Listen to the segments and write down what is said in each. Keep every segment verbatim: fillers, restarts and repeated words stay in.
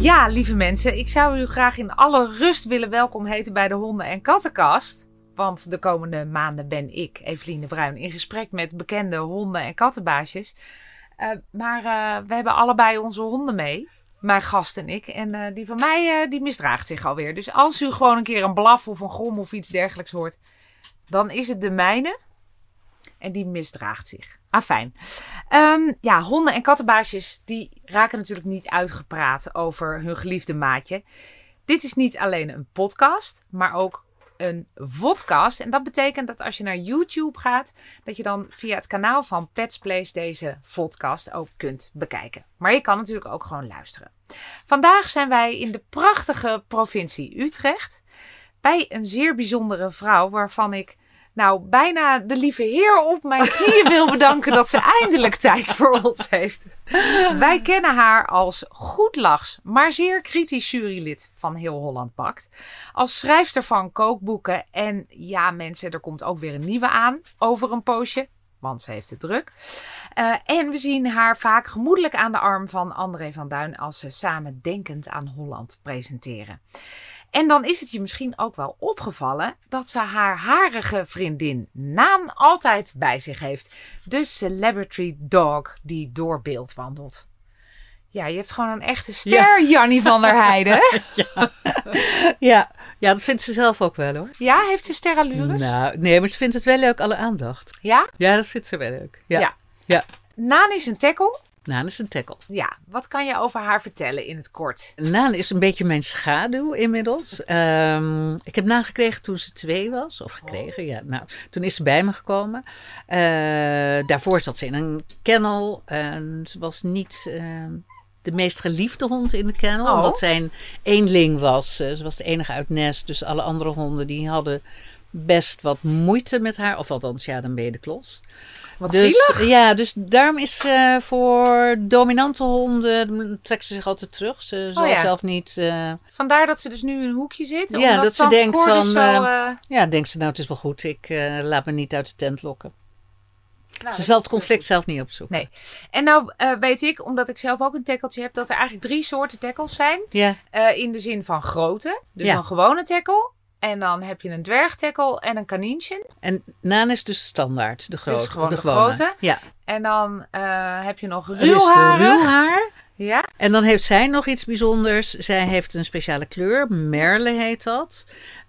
Ja, lieve mensen, ik zou u graag in alle rust willen welkom heten bij de Honden- en Kattenkast. Want de komende maanden ben ik, Eveline de Bruin, in gesprek met bekende honden- en kattenbaasjes. Uh, maar uh, we hebben allebei onze honden mee, mijn gast en ik. En uh, die van mij, uh, die misdraagt zich alweer. Dus als u gewoon een keer een blaf of een grom of iets dergelijks hoort, dan is het de mijne. En die misdraagt zich. Ah, fijn. Um, ja, honden- en kattenbaasjes, die raken natuurlijk niet uitgepraat over hun geliefde maatje. Dit is niet alleen een podcast, maar ook een vodcast. En dat betekent dat als je naar YouTube gaat, dat je dan via het kanaal van Pets Place deze vodcast ook kunt bekijken. Maar je kan natuurlijk ook gewoon luisteren. Vandaag zijn wij in de prachtige provincie Utrecht bij een zeer bijzondere vrouw waarvan ik nou bijna de lieve Heer op mijn knieën wil bedanken dat ze eindelijk tijd voor ons heeft. Wij kennen haar als goedlachs, maar zeer kritisch jurylid van Heel Holland Bakt. Als schrijfster van kookboeken. En ja mensen, er komt ook weer een nieuwe aan over een poosje. Want ze heeft het druk. Uh, en we zien haar vaak gemoedelijk aan de arm van André van Duin als ze samen Denkend aan Holland presenteren. En dan is het je misschien ook wel opgevallen dat ze haar harige vriendin Naan altijd bij zich heeft. De celebrity dog die door beeld wandelt. Ja, je hebt gewoon een echte ster, ja. Jannie van der Heijden. ja. ja. ja, dat vindt ze zelf ook wel hoor. Ja, heeft ze sterallures? Nou, nee, maar ze vindt het wel leuk, alle aandacht. Ja? Ja, dat vindt ze wel leuk. Ja. ja. ja. Naan is een tackle. Naan is een tackle. Ja, wat kan je over haar vertellen in het kort? Naan is een beetje mijn schaduw inmiddels. Um, ik heb Naan gekregen toen ze twee was. Of gekregen, oh. ja. Nou, toen is ze bij me gekomen. Uh, daarvoor zat ze in een kennel. En ze was niet uh, de meest geliefde hond in de kennel. Oh. Omdat zij een eenling was. Uh, ze was de enige uit nest. Dus alle andere honden die hadden best wat moeite met haar. Of althans, ja, dan ben je de klos. Wat dus, zielig. Ja, dus daarom is uh, voor dominante honden trekt ze zich altijd terug. Ze zal oh ja. zelf niet... Uh... Vandaar dat ze dus nu in een hoekje zit? Ja, dat ze denkt van... Zo, uh, uh... Ja, denkt ze nou het is wel goed. Ik uh, laat me niet uit de tent lokken. Nou, ze zal het conflict zelf niet opzoeken. Nee. En nou uh, weet ik, omdat ik zelf ook een tackeltje heb, dat er eigenlijk drie soorten tackles zijn. Ja. Uh, in de zin van grootte. Dus ja. een gewone tackle. En dan heb je een dwergtackle en een kanientje. En Naan is dus standaard, de grote. Dus gewoon de, de grote. Ja. En dan uh, heb je nog ruwhaar. ruwhaar. Ja. En dan heeft zij nog iets bijzonders. Zij heeft een speciale kleur. Merle heet dat.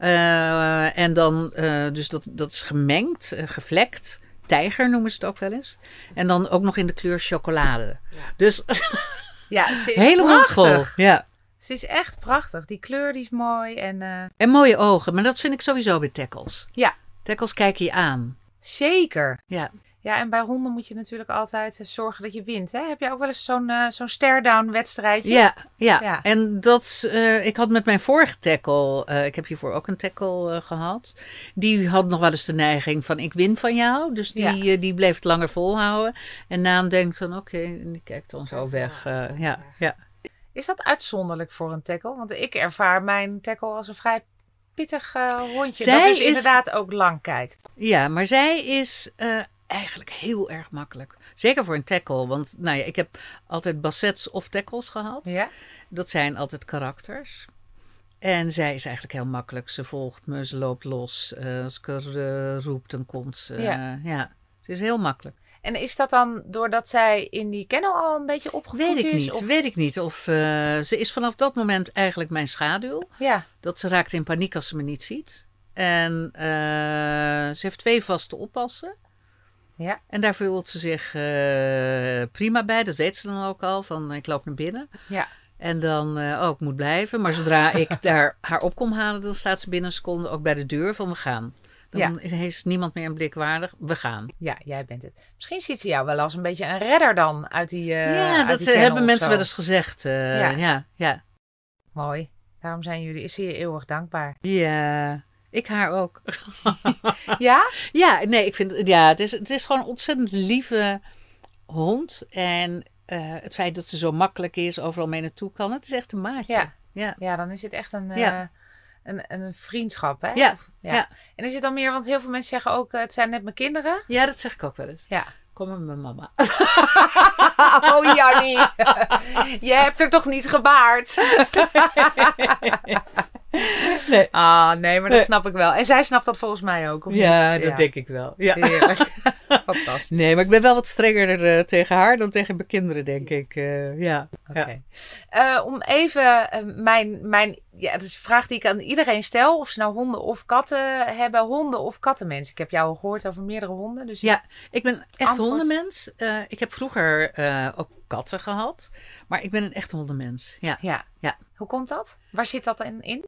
Uh, en dan, uh, dus dat, dat is gemengd, uh, gevlekt. Tijger noemen ze het ook wel eens. En dan ook nog in de kleur chocolade. Ja. Dus ja, ze is hele mond vol. Ja. Ze is echt prachtig. Die kleur die is mooi. En, uh... en mooie ogen. Maar dat vind ik sowieso bij tackles. Ja. Tackles kijken je aan. Zeker. Ja. Ja, en bij honden moet je natuurlijk altijd zorgen dat je wint. Hè? Heb je ook wel eens zo'n, uh, zo'n stare-down wedstrijdje? Ja, ja. ja. En dat, uh, ik had met mijn vorige tackle, uh, ik heb hiervoor ook een tackle uh, gehad. Die had nog wel eens de neiging van ik win van jou. Dus die, ja. uh, die bleef het langer volhouden. En Naan denkt dan oké, okay, en die kijkt dan zo weg. Uh, ja, ja. Is dat uitzonderlijk voor een tackle? Want ik ervaar mijn tackle als een vrij pittig uh, hondje. Zij dat dus is, inderdaad ook lang kijkt. Ja, maar zij is uh, eigenlijk heel erg makkelijk. Zeker voor een tackle. Want nou ja, ik heb altijd bassets of tackles gehad. Ja. Dat zijn altijd karakters. En zij is eigenlijk heel makkelijk. Ze volgt me, ze loopt los. Uh, als ik er uh, roep, dan komt ze. Uh, ja. ja, ze is heel makkelijk. En is dat dan doordat zij in die kennel al een beetje opgevoed weet ik is? Niet, of? Weet ik niet. Of uh, ze is vanaf dat moment eigenlijk mijn schaduw. Ja. Dat ze raakt in paniek als ze me niet ziet. En uh, ze heeft twee vaste oppassen. Ja. En daar voelt ze zich uh, prima bij. Dat weet ze dan ook al. Van ik loop naar binnen. Ja. En dan, uh, oh ik moet blijven. Maar zodra ik daar haar op kom halen, dan staat ze binnen een seconde ook bij de deur van we gaan. Dan ja. is niemand meer een blik waardig. We gaan. Ja, jij bent het. Misschien ziet ze jou wel als een beetje een redder dan uit die uh, Ja, uit dat die hebben mensen wel eens gezegd. Uh, ja. ja, ja. Mooi. Daarom zijn jullie, is ze je eeuwig dankbaar. Ja, ik haar ook. Ja? Ja, nee, ik vind ja, het is, het is gewoon een ontzettend lieve hond. En uh, het feit dat ze zo makkelijk is, overal mee naartoe kan. Het is echt een maatje. Ja, ja. ja dan is het echt een... Uh, ja. Een, een vriendschap, hè? Ja, ja. ja. En is het dan meer, want heel veel mensen zeggen ook, het zijn net mijn kinderen. Ja, dat zeg ik ook wel eens. Ja. Kom met mijn mama. Oh, Jannie. Je hebt er toch niet gebaard? Nee. Ah, nee, maar dat Nee. snap ik wel. En zij snapt dat volgens mij ook, of Ja, niet? dat denk ik wel. Ja. Heerlijk. Fantastisch. Nee, maar ik ben wel wat strenger uh, tegen haar dan tegen mijn kinderen, denk ik. Uh, ja. Oké. Okay. Uh, om even uh, mijn, mijn... Ja, dat is een vraag die ik aan iedereen stel. Of ze nou honden of katten hebben. Honden of kattenmensen. Ik heb jou al gehoord over meerdere honden. Dus ja, ik ben echt antwoord. hondenmens. Uh, ik heb vroeger uh, ook katten gehad. Maar ik ben een echt hondenmens. Ja. Ja. Ja. Hoe komt dat? Waar zit dat in? in?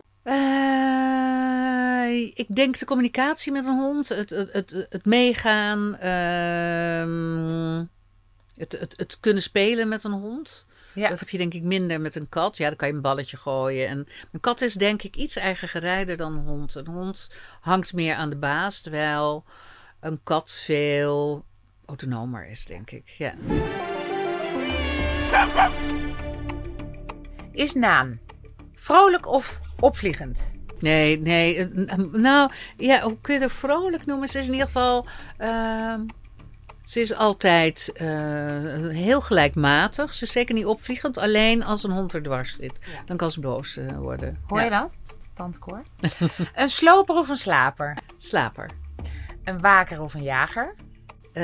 Uh, ik denk de communicatie met een hond. Het, het, het, het meegaan. Uh, het, het, het kunnen spelen met een hond. Ja. Dat heb je denk ik minder met een kat. Ja, dan kan je een balletje gooien. En een kat is denk ik iets eigengerijder dan een hond. Een hond hangt meer aan de baas. Terwijl een kat veel autonomer is, denk ik. Ja. Is Naan vrolijk of opvliegend? Nee, nee. Nou, ja, hoe kun je het vrolijk noemen? Ze is in ieder geval... Uh, ze is altijd uh, heel gelijkmatig. Ze is zeker niet opvliegend. Alleen als een hond er dwars zit. Ja. Dan kan ze boos uh, worden. Hoor je ja. dat? Tandkoor. Een sloper of een slaper? Slaper. Een waker of een jager? Uh,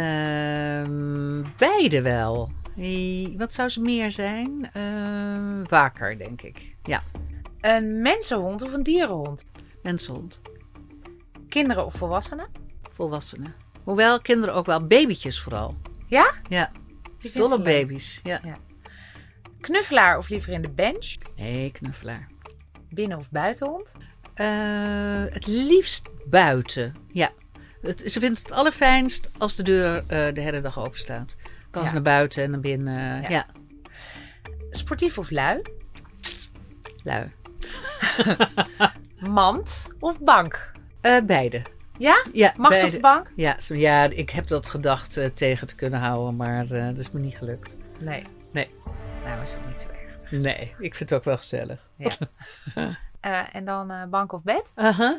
beide wel. Wat zou ze meer zijn? Uh, waker, denk ik. Ja. Een mensenhond of een dierenhond? Mensenhond. Kinderen of volwassenen? Volwassenen. Hoewel kinderen ook wel, babytjes vooral. Ja? Ja. Dus dol op baby's. Ja. ja. Knuffelaar of liever in de bench? Nee, knuffelaar. Binnen- of buitenhond? Uh, het liefst buiten. Ja. Het, ze vindt het allerfijnst als de deur uh, de hele dag open staat. Kan ja. ze naar buiten en naar binnen. Uh, ja. ja. Sportief of lui? Lui. Mand of bank? Uh, beide. Ja? Ja, mag ze op de bank? Ja, zo, ja, ik heb dat gedacht uh, tegen te kunnen houden, maar uh, dat is me niet gelukt. Nee. Nee. Nou, dat is ook niet zo erg. Dus. Nee, ik vind het ook wel gezellig. Ja. uh, en dan uh, bank of bed? Uh-huh.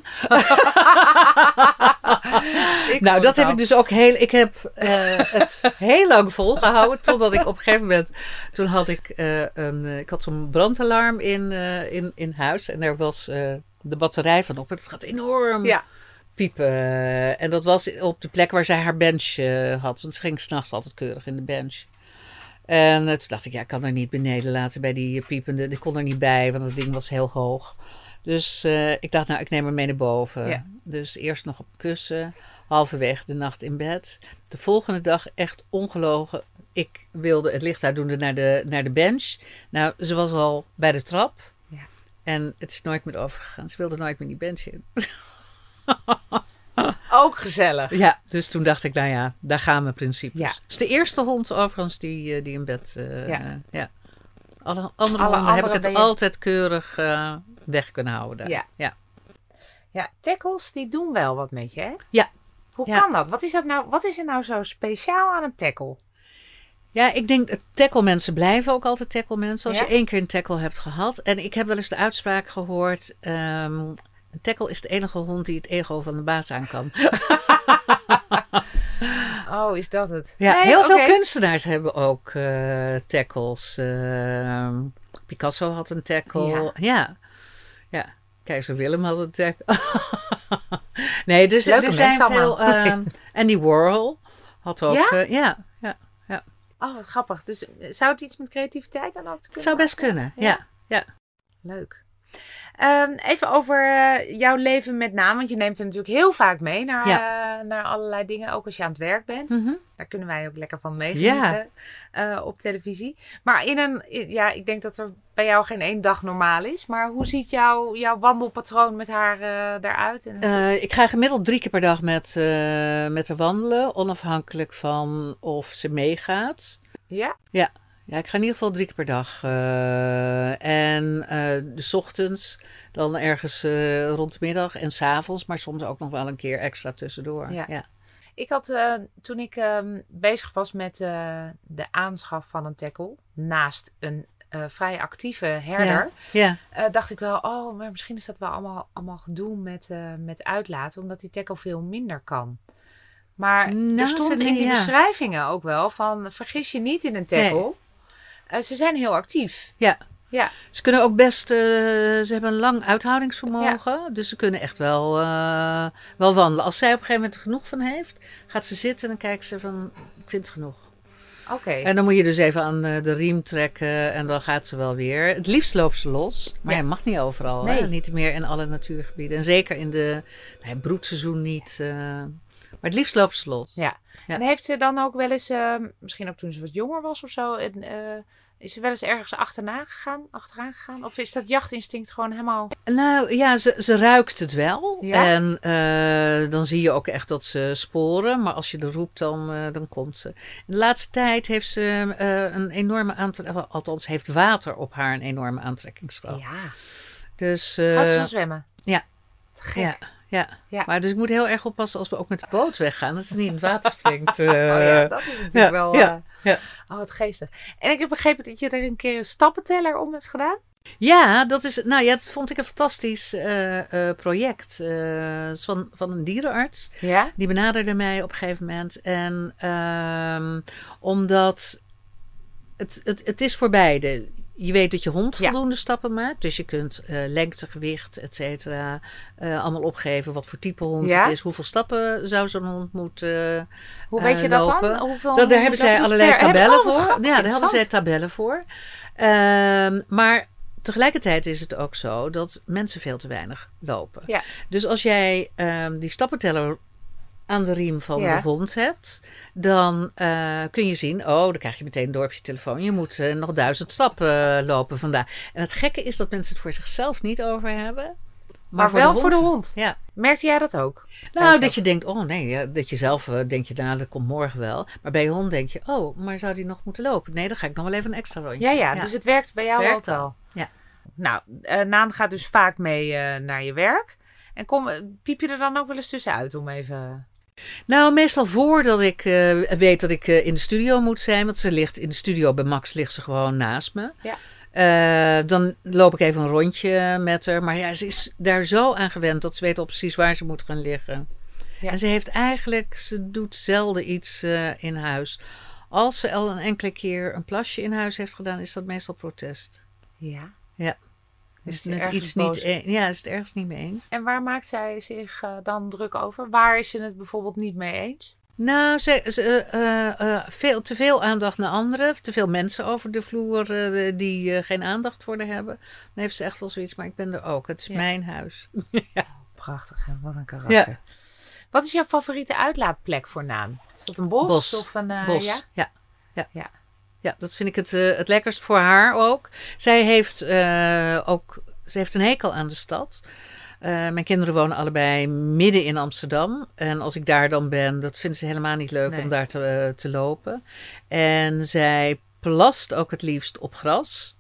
Nou, dat heb ik dus ook heel... Ik heb uh, het heel lang volgehouden, totdat ik op een gegeven moment... Toen had ik uh, een... Ik had zo'n brandalarm in, uh, in, in huis en daar was uh, de batterij van op. En het gaat enorm... Ja. piepen. En dat was op de plek waar zij haar bench uh, had. Want ze ging s'nachts altijd keurig in de bench. En uh, toen dacht ik, ja, ik kan haar niet beneden laten bij die uh, piepende. Ik kon er niet bij, want het ding was heel hoog. Dus uh, ik dacht, nou, ik neem haar mee naar boven. Ja. Dus eerst nog op kussen. Halverwege de nacht in bed. De volgende dag echt ongelogen. Ik wilde het licht uitdoen naar de, naar de bench. Nou, ze was al bij de trap. Ja. En het is nooit meer overgegaan. Ze wilde nooit meer die bench in. Ook gezellig. Ja, dus toen dacht ik, nou ja, daar gaan mijn principes. Ja. Het is de eerste hond overigens die, die in bed... Uh, ja. Uh, ja. Alle andere Alle honden andere heb ik het je... altijd keurig uh, weg kunnen houden. Daar. Ja. Ja. Ja, tackles die doen wel wat met je, hè? Ja. Hoe ja. kan dat? Wat is, dat nou, wat is er nou zo speciaal aan een tackle? Ja, ik denk, tackle mensen blijven ook altijd tackle mensen. Als ja? je één keer een tackle hebt gehad. En ik heb wel eens de uitspraak gehoord... Um, een tackle is de enige hond die het ego van de baas aan kan. Oh, is dat het? Ja, nee, heel okay. veel kunstenaars hebben ook uh, tackles. Uh, Picasso had een tackle. Ja. ja. ja. Keizer Willem had een tackle. nee, dus Leuke er zijn veel... Uh, Andy Warhol had ook... Ja? Uh, ja, ja, ja. Oh, wat grappig. Dus zou het iets met creativiteit aan ook te kunnen? Zou best kunnen, ja. ja. ja. Leuk. Um, even over uh, jouw leven met name. Want je neemt er natuurlijk heel vaak mee naar, ja. uh, naar allerlei dingen. Ook als je aan het werk bent. Mm-hmm. Daar kunnen wij ook lekker van meegenieten ja. uh, op televisie. Maar in een, in, ja, ik denk dat er bij jou geen één dag normaal is. Maar hoe ziet jouw, jouw wandelpatroon met haar uh, eruit? En uh, ik ga gemiddeld drie keer per dag met, uh, met haar wandelen. Onafhankelijk van of ze meegaat. Ja? Ja. Ja, ik ga in ieder geval drie keer per dag. Uh, en uh, de 's ochtends, dan ergens uh, rond de middag en 's avonds. Maar soms ook nog wel een keer extra tussendoor. Ja. Ja. Ik had, uh, toen ik uh, bezig was met uh, de aanschaf van een tackle, naast een uh, vrij actieve herder, ja. Ja. Uh, dacht ik wel, oh, maar misschien is dat wel allemaal, allemaal gedoe met, uh, met uitlaten, omdat die tackle veel minder kan. Maar Nou, er stond ze- in die ja. beschrijvingen ook wel van... vergis je niet in een tackle. Eh, ze zijn heel actief. Ja. Ja. Ze kunnen ook best, uh, ze hebben een lang uithoudingsvermogen. Ja. Dus ze kunnen echt wel, uh, wel wandelen. Als zij op een gegeven moment er genoeg van heeft, gaat ze zitten en dan kijkt ze van, ik vind het genoeg. Oké. Okay. En dan moet je dus even aan de riem trekken en dan gaat ze wel weer. Het liefst loopt ze los, maar ja, ja mag niet overal. Nee. Hè? Niet meer in alle natuurgebieden. En zeker in de nee, broedseizoen niet. Uh, maar het liefst loopt ze los. Ja. ja. En heeft ze dan ook wel eens, uh, misschien ook toen ze wat jonger was of zo... En, uh, is ze wel eens ergens achterna gegaan, achteraan gegaan? Of is dat jachtinstinct gewoon helemaal... Nou ja, ze, ze ruikt het wel. Ja? En uh, dan zie je ook echt dat ze sporen. Maar als je er roept, dan, uh, dan komt ze. In de laatste tijd heeft ze uh, een enorme aantrekkingskracht. Althans, heeft water op haar een enorme aantrekkingskracht. Ja. Dus, uh, Houdt ze van zwemmen? Ja. Te gek. Ja. Ja. ja, maar dus ik moet heel erg oppassen als we ook met de boot weggaan. Dat ze niet in het water springt. Uh, oh ja, dat is natuurlijk ja, wel... Ja, uh, ja. Oh, wat geestig. En ik heb begrepen dat je er een keer een stappenteller om hebt gedaan. Ja, dat is, nou ja, dat vond ik een fantastisch uh, uh, project. Uh, van, van een dierenarts. Ja? Die benaderde mij op een gegeven moment. En uh, omdat het, het, het is voor beide. Je weet dat je hond voldoende ja. stappen maakt. Dus je kunt uh, lengte, gewicht, et cetera. Uh, allemaal opgeven wat voor type hond ja? het is. Hoeveel stappen zou zo'n hond moeten uh, Hoe weet je lopen. dat dan? Hoeveel, dat, daar hebben zij allerlei per, tabellen voor. Oh, ja, daar hadden zij tabellen voor. Uh, maar tegelijkertijd is het ook zo dat mensen veel te weinig lopen. Ja. Dus als jij uh, die stappenteller aan de riem van ja. de hond hebt, dan uh, kun je zien, oh, dan krijg je meteen door op je telefoon, je moet uh, nog duizend stappen uh, lopen vandaag. En het gekke is dat mensen het voor zichzelf niet over hebben. Maar, maar voor wel de voor de hond. Ja. Merkte jij dat ook? Nou, dat je denkt, oh nee, ja, dat je zelf uh, denk je, nou, dat komt morgen wel. Maar bij je hond denk je, oh, maar zou die nog moeten lopen? Nee, dan ga ik nog wel even een extra rondje. Ja, ja, ja. Dus het werkt bij jou ook wel. Ja. Nou, uh, Naan gaat dus vaak mee uh, naar je werk. En kom, piep je er dan ook wel eens tussenuit om even... Nou, meestal voordat ik uh, weet dat ik uh, in de studio moet zijn. Want ze ligt in de studio bij Max, ligt ze gewoon naast me. Ja. Uh, dan loop ik even een rondje met haar. Maar ja, ze is daar zo aan gewend dat ze weet al precies waar ze moet gaan liggen. Ja. En ze heeft eigenlijk, ze doet zelden iets uh, in huis. Als ze al een enkele keer een plasje in huis heeft gedaan, is dat meestal protest. Ja. Ja. Is het iets niet e- ja, is het ergens niet mee eens. En waar maakt zij zich uh, dan druk over? Waar is ze het bijvoorbeeld niet mee eens? Nou, ze, ze, uh, uh, veel, te veel aandacht naar anderen. Te veel mensen over de vloer uh, die uh, geen aandacht voor haar hebben. Dan heeft ze echt wel zoiets, maar ik ben er ook. Het is ja. mijn huis. Ja. Prachtig, hè? Wat een karakter. Ja. Wat is jouw favoriete uitlaatplek voor Naan? Is dat een bos? Bos. Of een, uh, bos. Ja? Ja. Ja. ja. Ja, dat vind ik het, uh, het lekkerst voor haar ook. Zij heeft uh, ook ze heeft een hekel aan de stad. Uh, mijn kinderen wonen allebei midden in Amsterdam. En als ik daar dan ben, dat vinden ze helemaal niet leuk nee. om daar te, uh, te lopen. En zij plast ook het liefst op gras.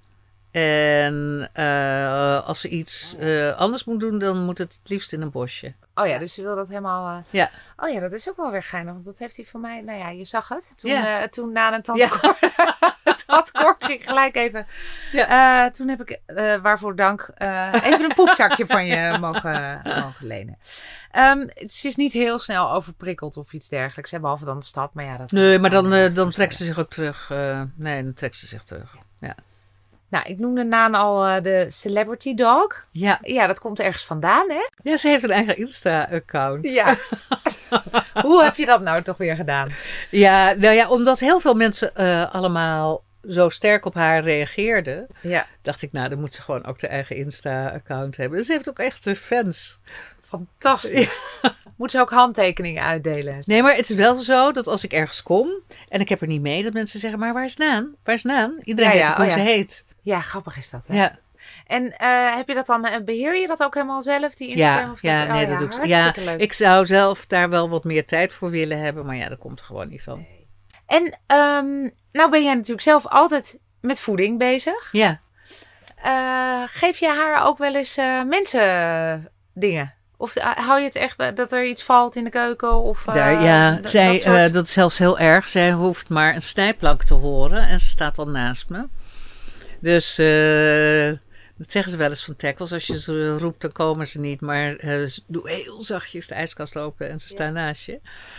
En uh, als ze iets uh, anders moet doen, dan moet het het liefst in een bosje. Oh ja, dus ze wil dat helemaal... Uh... Ja. Oh ja, dat is ook wel weer geinig. Want dat heeft hij van mij... Nou ja, je zag het. Toen, ja. uh, toen na een tante Cor... tante Cor ging gelijk even... Ja. Uh, toen heb ik, uh, waarvoor dank, uh, even een poepzakje van je mogen, mogen lenen. Um, ze is niet heel snel overprikkeld of iets dergelijks. Hè, behalve dan de stad. Maar ja, dat nee, maar dan, uh, dan trekt ze zich ook terug. Uh, nee, dan trekt ze zich terug. Ja. Nou, ik noemde Naan al uh, de Celebrity Dog. Ja. Ja, dat komt ergens vandaan, hè? Ja, ze heeft een eigen Insta-account. Ja. Hoe heb je dat nou toch weer gedaan? Ja, nou ja, omdat heel veel mensen uh, allemaal zo sterk op haar reageerden. Ja. Dacht ik, nou, dan moet ze gewoon ook de eigen Insta-account hebben. Dus ze heeft ook echt de fans. Fantastisch. Ja. Moet ze ook handtekeningen uitdelen? Nee, maar het is wel zo dat als ik ergens kom en ik heb er niet mee, dat mensen zeggen, maar waar is Naan? Waar is Naan? Iedereen ja, weet ja, hoe oh, ze ja. heet. Ja, grappig is dat. Hè? Ja. En uh, heb je dat dan, beheer je dat ook helemaal zelf, die Instagram? Ja, of dat, ja, nee, oh, dat ja, doe ik. Ja, leuk. Ik zou zelf daar wel wat meer tijd voor willen hebben, maar ja, dat komt er gewoon niet van. Nee. En um, nou ben jij natuurlijk zelf altijd met voeding bezig. Ja. Uh, geef je haar ook wel eens uh, mensen dingen? Of hou je het echt dat er iets valt in de keuken? Of, uh, Daar, ja, d- zij, dat, soort... uh, dat is zelfs heel erg. Zij hoeft maar een snijplank te horen en ze staat dan naast me. Dus uh, Dat zeggen ze wel eens van tackles. Als je ze roept, dan komen ze niet. Maar uh, doe heel zachtjes de ijskast open en ze staan ja. naast je.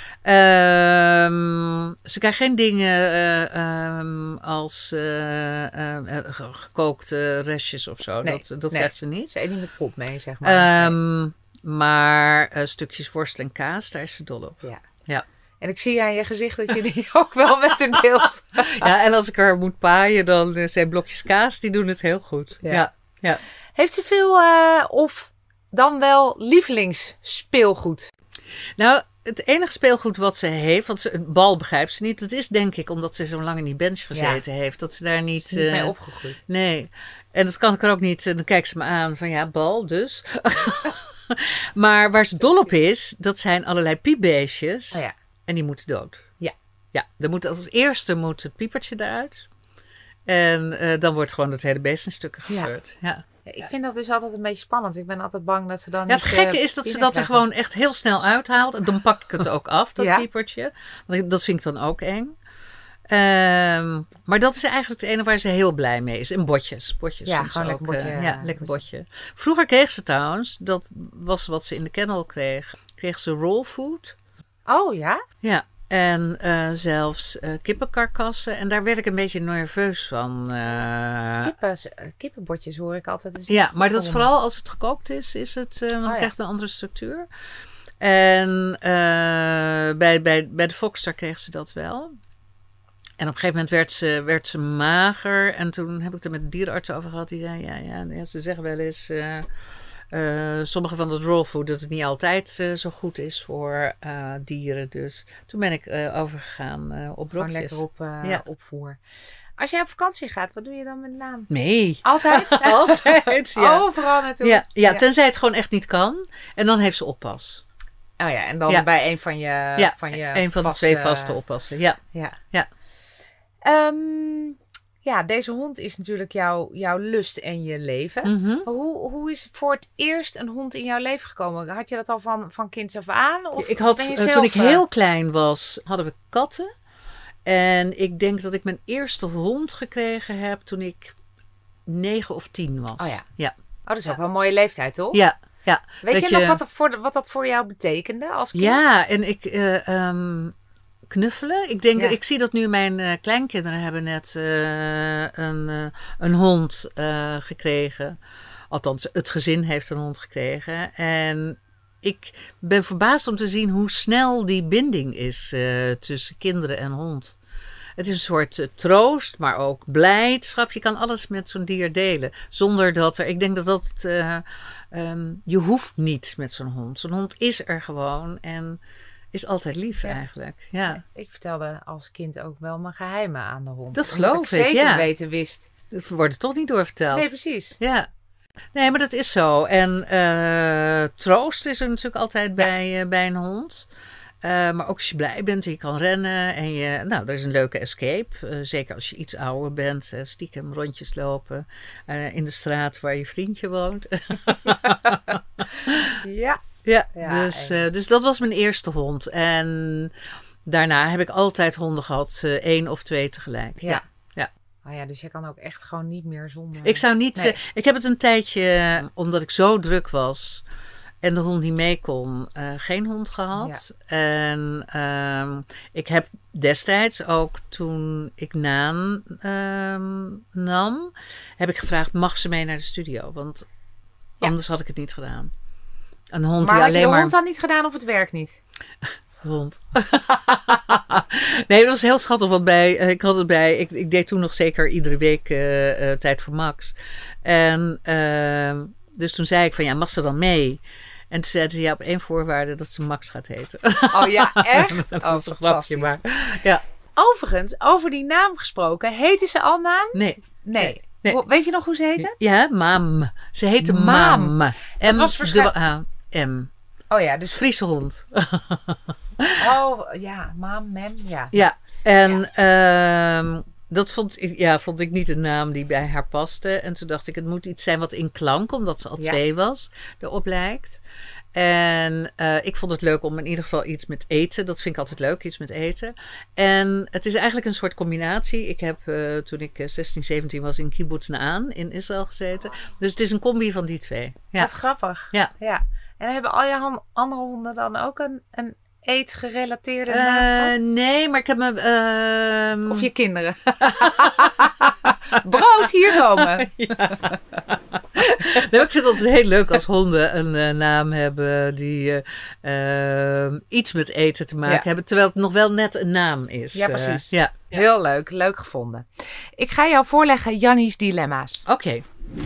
Um, ze krijgen geen dingen uh, um, als uh, uh, gekookte restjes of zo. Nee, dat dat nee. krijgt ze niet. Ze eet niet met kop mee, zeg maar. Um, nee. Maar uh, stukjes worst en kaas, daar is ze dol op. Ja. ja. En ik zie aan je gezicht dat je die ook wel met haar deelt. Ja, en als ik haar moet paaien, dan uh, zijn blokjes kaas, die doen het heel goed. Ja. Ja. Ja. Heeft ze veel uh, of dan wel lievelingsspeelgoed? Nou, het enige speelgoed wat ze heeft, want ze, het bal begrijpt ze niet. Dat is denk ik omdat ze zo lang in die bench gezeten ja. heeft. Dat ze daar niet... Ze is niet uh, mee opgegroeid. Nee. En dat kan ik er ook niet. Dan kijkt ze me aan van ja, bal dus. Maar waar ze dol op is, dat zijn allerlei piepbeestjes. Oh ja. En die moeten dood. Ja. Ja, dan moet, als eerste moet het piepertje eruit. En uh, dan wordt gewoon het hele beest in stukken gescheurd. Ja. Ja. Ja, ik vind dat dus altijd een beetje spannend. Ik ben altijd bang dat ze dan ja, niet... Het gekke uh, is dat ze dat er gewoon echt heel snel uithaalt. En dan pak ik het ook af, dat ja. piepertje. Want dat vind ik dan ook eng. Um, maar dat is eigenlijk het ene waar ze heel blij mee is. En botjes. botjes ja, gewoon lekker botje. Uh, ja, lekker botje. Vroeger kreeg ze trouwens, dat was wat ze in de kennel kreeg, kreeg ze raw food. Oh ja? Ja. En uh, zelfs uh, kippenkarkassen. En daar werd ik een beetje nerveus van. Uh, Kippens, uh, kippenbotjes hoor ik altijd. Dus ja, maar dat is vooral als het gekookt is, is het, uh, want oh, dan krijgt het ja. een andere structuur. En uh, bij, bij, bij de Foxstar kreeg ze dat wel. En op een gegeven moment werd ze, werd ze mager. En toen heb ik het er met de dierenarts over gehad. Die zei, ja, ja, ja ze zeggen wel eens... Uh, uh, sommige van het raw food, dat het niet altijd uh, zo goed is voor uh, dieren. Dus toen ben ik uh, overgegaan uh, op brokjes. Gewoon lekker op uh, ja. opvoer. Als jij op vakantie gaat, wat doe je dan met naam? Nee. Altijd? Altijd, ja. Overal naartoe? Ja, ja, ja, tenzij het gewoon echt niet kan. En dan heeft ze oppas. Oh ja, en dan ja. bij een van je Ja, van je een van vaste, de twee vaste oppassen. Ja. Ja. ja. Um, ja, deze hond is natuurlijk jouw, jouw lust en je leven. Mm-hmm. Hoe, hoe is voor het eerst een hond in jouw leven gekomen? Had je dat al van, van kinds af aan? Of ik had, ben je zelf, zelf, toen ik heel klein was, hadden we katten. En ik denk dat ik mijn eerste hond gekregen heb toen ik negen of tien was. Oh ja. ja. Oh, dat is ook wel een mooie leeftijd, toch? Ja. Ja, Weet je, je nog wat, er voor, wat dat voor jou betekende als kind? Ja, en ik uh, um, knuffelen. Ik denk, ja. ik zie dat nu mijn uh, kleinkinderen hebben net uh, een, uh, een hond uh, gekregen. Althans, het gezin heeft een hond gekregen. En ik ben verbaasd om te zien hoe snel die binding is uh, tussen kinderen en hond. Het is een soort uh, troost, maar ook blijdschap. Je kan alles met zo'n dier delen. Zonder dat er... Ik denk dat dat... Uh, um, je hoeft niet met zo'n hond. Zo'n hond is er gewoon en is altijd lief ja. eigenlijk. Ja. Ik vertelde als kind ook wel mijn geheimen aan de hond. Dat geloof ik, ik zeker ja. weten wist. Dat wordt er toch niet doorverteld. Nee, precies. Ja. Nee, maar dat is zo. En uh, troost is er natuurlijk altijd ja. bij, uh, bij een hond. Uh, maar ook als je blij bent en je kan rennen. En je, nou, er is een leuke escape. Uh, zeker als je iets ouder bent. Uh, stiekem rondjes lopen. Uh, in de straat waar je vriendje woont. ja. Ja, ja dus, uh, dus dat was mijn eerste hond. En daarna heb ik altijd honden gehad. Uh, één of twee tegelijk. Ja. ja. Oh ja, dus je kan ook echt gewoon niet meer zonder... Ik zou niet... Nee. Uh, ik heb het een tijdje, uh, omdat ik zo druk was... En de hond die mee kon, uh, geen hond gehad. Ja. En uh, ik heb destijds ook toen ik Naan uh, nam, heb ik gevraagd, mag ze mee naar de studio? Want ja. anders had ik het niet gedaan. Een hond maar die had alleen je de maar... hond dan niet gedaan of het werkt niet? Hond. Nee, dat was heel schattig. Want bij, ik had het bij, ik, ik deed toen nog zeker iedere week uh, uh, Tijd voor Max. En uh, dus toen zei ik van ja, mag ze dan mee? En toen zei ze ja, op één voorwaarde dat ze Max gaat heten. Oh ja, echt? Dat oh, was een grapje, maar ja. Overigens, over die naam gesproken, heette ze al naam? Nee. Nee. nee. Weet je nog hoe ze heette? Ja, Mam. Ze heette Mam. M. Dat was waarschijnlijk... M. Oh ja, dus... Friese hond. Oh, ja. Mam, Mem, ja. Ja, en... Ja. Um, Dat vond ik, ja, vond ik niet een naam die bij haar paste. En toen dacht ik, het moet iets zijn wat in klank, omdat ze al ja. twee was, erop lijkt. En uh, ik vond het leuk om in ieder geval iets met eten. Dat vind ik altijd leuk, iets met eten. En het is eigenlijk een soort combinatie. Ik heb uh, toen ik zestien, zeventien was in Kibbutz Na'an in Israël gezeten. Dus het is een combi van die twee. Ja. Wat grappig. Ja. ja. En hebben al je han- andere honden dan ook een, een eetgerelateerde Uh, naam gehad? nee, maar ik heb me... Uh, Of je kinderen? Brood, hier komen. Ja. Nee, ik vind het altijd heel leuk als honden een uh, naam hebben die uh, uh, iets met eten te maken ja. hebben. Terwijl het nog wel net een naam is. Ja, precies. Uh, ja. Heel leuk. Leuk gevonden. Ik ga jou voorleggen Jannie's dilemma's. Oké. Okay.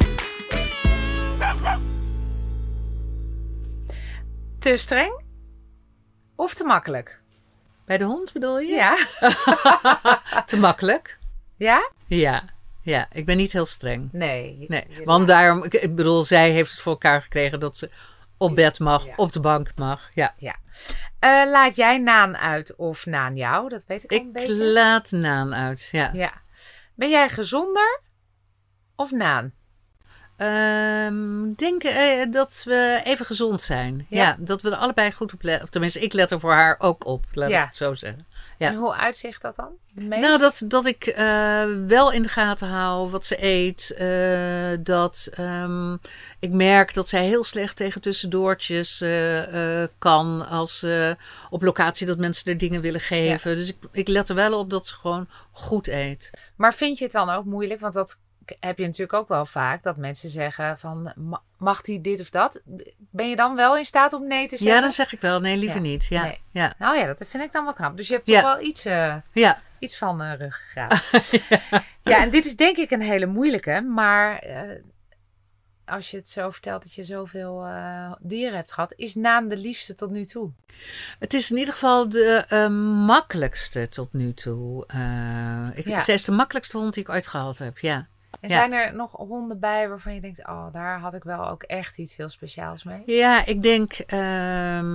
Te streng of te makkelijk? Bij de hond bedoel je? Ja. Te makkelijk. Ja? Ja. Ja, ik ben niet heel streng. Nee. nee. Want daarom, ik bedoel, zij heeft het voor elkaar gekregen dat ze op bed mag, ja. op de bank mag. Ja. ja. Uh, laat jij Naan uit of Naan jou? Dat weet ik al een ik beetje. Ik laat Naan uit, ja. ja. Ben jij gezonder of Naan? Ik um, denk uh, dat we even gezond zijn. Ja. ja, dat we er allebei goed op letten. Of tenminste, ik let er voor haar ook op, laat ja. ik het zo zeggen. Ja. En hoe uitzicht dat dan? Meest? Nou, dat, dat ik uh, wel in de gaten hou wat ze eet. Uh, dat um, ik merk dat zij heel slecht tegen tussendoortjes uh, uh, kan. Als uh, op locatie dat mensen er dingen willen geven. Ja. Dus ik, ik let er wel op dat ze gewoon goed eet. Maar vind je het dan ook moeilijk? Want dat heb je natuurlijk ook wel vaak. Dat mensen zeggen van, mag die dit of dat? Ben je dan wel in staat om nee te zeggen? Ja, dan zeg ik wel. Nee, liever ja. niet. Ja. Nee. Ja. Nou ja, dat vind ik dan wel knap. Dus je hebt toch ja. wel iets, uh, ja. iets van uh, ruggengraat. ja. ja, en dit is denk ik een hele moeilijke. Maar uh, als je het zo vertelt dat je zoveel uh, dieren hebt gehad, is Naan de liefste tot nu toe? Het is in ieder geval de uh, makkelijkste tot nu toe. Uh, ik, ja. Zij is de makkelijkste hond die ik ooit gehad heb, ja. En ja. zijn er nog honden bij waarvan je denkt, oh, daar had ik wel ook echt iets heel speciaals mee? Ja, ik denk, um,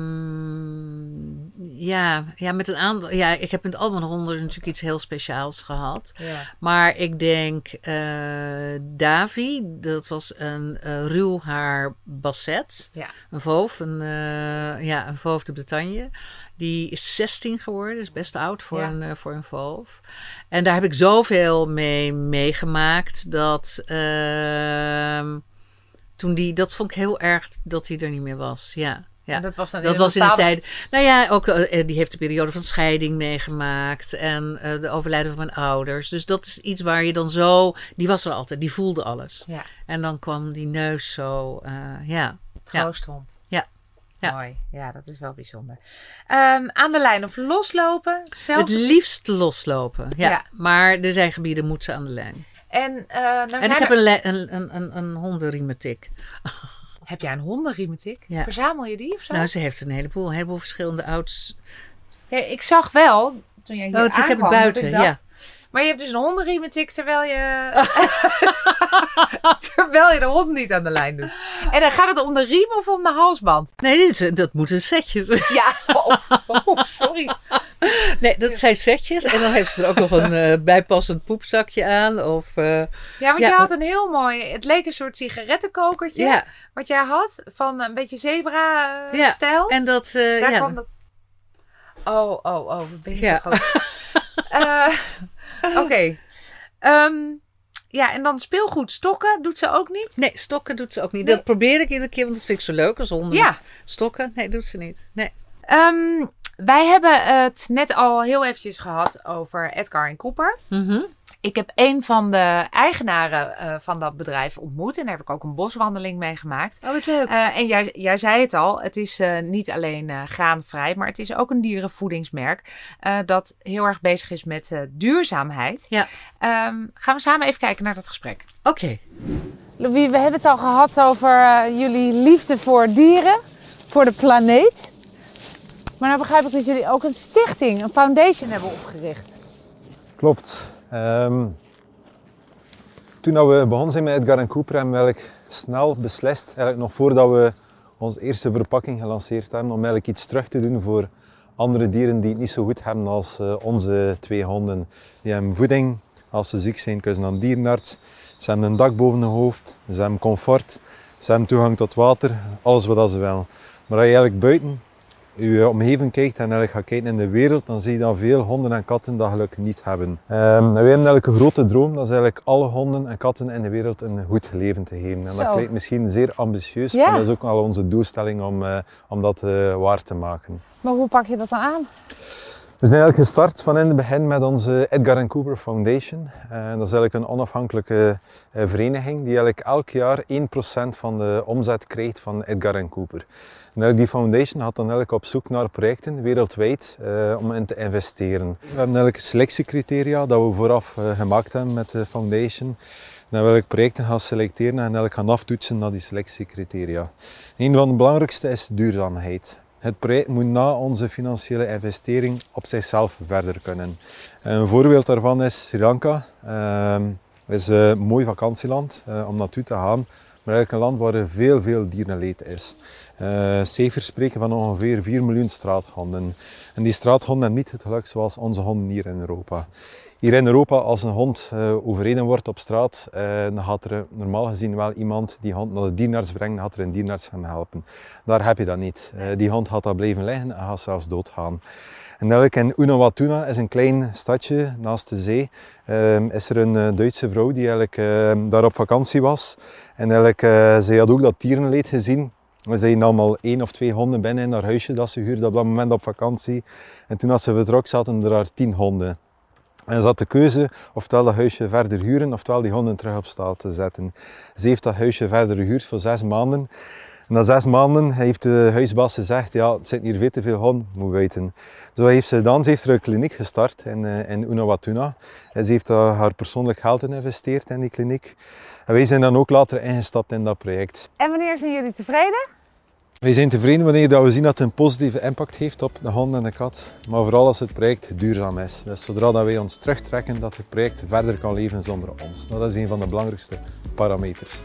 ja, ja, met een aantal, ja, ik heb met al mijn honden natuurlijk iets heel speciaals gehad. Ja. Maar ik denk, uh, Davy, dat was een uh, ruwhaar basset, ja. een voof, een, uh, ja, een voof de Bretagne. Die is zestien geworden, is best oud voor, ja. een, uh, voor een voof. En daar heb ik zoveel mee meegemaakt dat uh, toen die, dat vond ik heel erg dat hij er niet meer was. Ja, ja. En dat was dan dat was in de tijd. Nou ja, ook uh, die heeft de periode van scheiding meegemaakt en uh, de overlijden van mijn ouders. Dus dat is iets waar je dan zo, die was er altijd, die voelde alles. Ja. En dan kwam die neus zo, uh, ja. Troosthond. Ja. Ja. Mooi, ja, dat is wel bijzonder. Um, aan de lijn of loslopen? Zelf... Het liefst loslopen, ja. ja. Maar er zijn gebieden, moet ze aan de lijn. En, uh, nou en ik heb er... een, een, een, een, een hondenriemetik. Heb jij een hondenriemetik? Ja. Verzamel je die of zo? Nou, ze heeft een heleboel, een heleboel verschillende ouds. Ja, ik zag wel, toen jij hier oh, aankwam, ik heb het buiten, ik dacht, ja. Maar je hebt dus een hondenriemetik terwijl je... terwijl je de hond niet aan de lijn doet. En dan gaat het om de riem of om de halsband? Nee, dat, dat moet een setje zijn. Ja, oh, oh, sorry. Nee, dat zijn setjes. En dan heeft ze er ook nog een uh, bijpassend poepzakje aan. Of, uh, ja, want ja. je had een heel mooi... Het leek een soort sigarettenkokertje. Ja. Wat jij had. Van een beetje zebra-stijl. Ja, en dat... Uh, Daar ja. kwam dat... Oh, oh, oh. Ben je ja. toch uh, Oké. Okay. Um, ja, en dan speelgoed. Stokken doet ze ook niet? Nee, stokken doet ze ook niet. Nee. Dat probeer ik iedere keer, want dat vind ik zo leuk als honden ja. met stokken. Nee, doet ze niet. Nee. Um, wij hebben het net al heel eventjes gehad over Edgar en Cooper. Mm-hmm. Ik heb een van de eigenaren uh, van dat bedrijf ontmoet. En daar heb ik ook een boswandeling mee gemaakt. Oh, wat leuk. Uh, en jij, jij zei het al. Het is uh, niet alleen uh, graanvrij. Maar het is ook een dierenvoedingsmerk. Uh, dat heel erg bezig is met uh, duurzaamheid. Ja. Um, gaan we samen even kijken naar dat gesprek. Oké. Okay. Louis, we hebben het al gehad over uh, jullie liefde voor dieren. Voor de planeet. Maar nou begrijp ik dat jullie ook een stichting, een foundation hebben opgericht. Klopt. Um, toen we begonnen zijn met Edgar en Cooper hebben we eigenlijk snel beslist, eigenlijk nog voordat we onze eerste verpakking gelanceerd hebben, om eigenlijk iets terug te doen voor andere dieren die het niet zo goed hebben als uh, onze twee honden. Die hebben voeding, als ze ziek zijn kunnen ze naar een dierenarts. Ze hebben een dak boven hun hoofd, ze hebben comfort, Ze hebben toegang tot water, alles wat ze willen. Maar als je eigenlijk buiten je omgeving kijkt en eigenlijk gaat kijken in de wereld, dan zie je dat veel honden en katten dat geluk niet hebben. Um, en wij hebben eigenlijk een grote droom, dat is eigenlijk alle honden en katten in de wereld een goed leven te geven. En Zo. dat klinkt misschien zeer ambitieus, Ja. maar dat is ook wel onze doelstelling om, uh, om dat uh, waar te maken. Maar hoe pak je dat dan aan? We zijn eigenlijk gestart van in het begin met onze Edgar and Cooper Foundation. Uh, dat is eigenlijk een onafhankelijke uh, vereniging die eigenlijk elk jaar één procent van de omzet krijgt van Edgar and Cooper. En die foundation gaat dan eigenlijk op zoek naar projecten wereldwijd uh, om in te investeren. We hebben eigenlijk selectiecriteria dat we vooraf uh, gemaakt hebben met de foundation. En dan wil ik projecten gaan selecteren en eigenlijk gaan aftoetsen naar die selectiecriteria. Een van de belangrijkste is duurzaamheid. Het project moet na onze financiële investering op zichzelf verder kunnen. Een voorbeeld daarvan is Sri Lanka. Het is een mooi vakantieland uh, om naartoe te gaan, maar eigenlijk een land waar er veel, veel dierenleed is. Uh, cijfers spreken van ongeveer vier miljoen straathonden. En die straathonden hebben niet het geluk zoals onze honden hier in Europa. Hier in Europa, als een hond uh, overreden wordt op straat, uh, dan gaat er normaal gezien wel iemand die hond naar de dierenarts brengen, dan gaat er een dierenarts hem helpen. Daar heb je dat niet. Uh, die hond gaat daar blijven liggen en gaat zelfs doodgaan. En eigenlijk in Uluwatuna is een klein stadje naast de zee. Uh, is er een uh, Duitse vrouw die eigenlijk uh, daar op vakantie was. En eigenlijk, uh, zij had ook dat dierenleed gezien. Ze nam al één of twee honden binnen in haar huisje dat ze huurde op dat moment op vakantie. En toen als ze vertrok zaten er haar tien honden. En ze had de keuze oftewel dat huisje verder huren, oftewel die honden terug op staat te zetten. Ze heeft dat huisje verder gehuurd voor zes maanden. En na zes maanden heeft de huisbaas gezegd, ja, het zitten hier veel te veel honden, moet weten. Zo heeft ze dan, ze heeft er een kliniek gestart in, in Uluwatuna. En ze heeft uh, haar persoonlijk geld in geïnvesteerd in die kliniek. En wij zijn dan ook later ingestapt in dat project. En wanneer zijn jullie tevreden? Wij zijn tevreden wanneer we zien dat het een positieve impact heeft op de hond en de kat. Maar vooral als het project duurzaam is. Dus zodra dat wij ons terugtrekken, dat het project verder kan leven zonder ons. Dat is een van de belangrijkste parameters.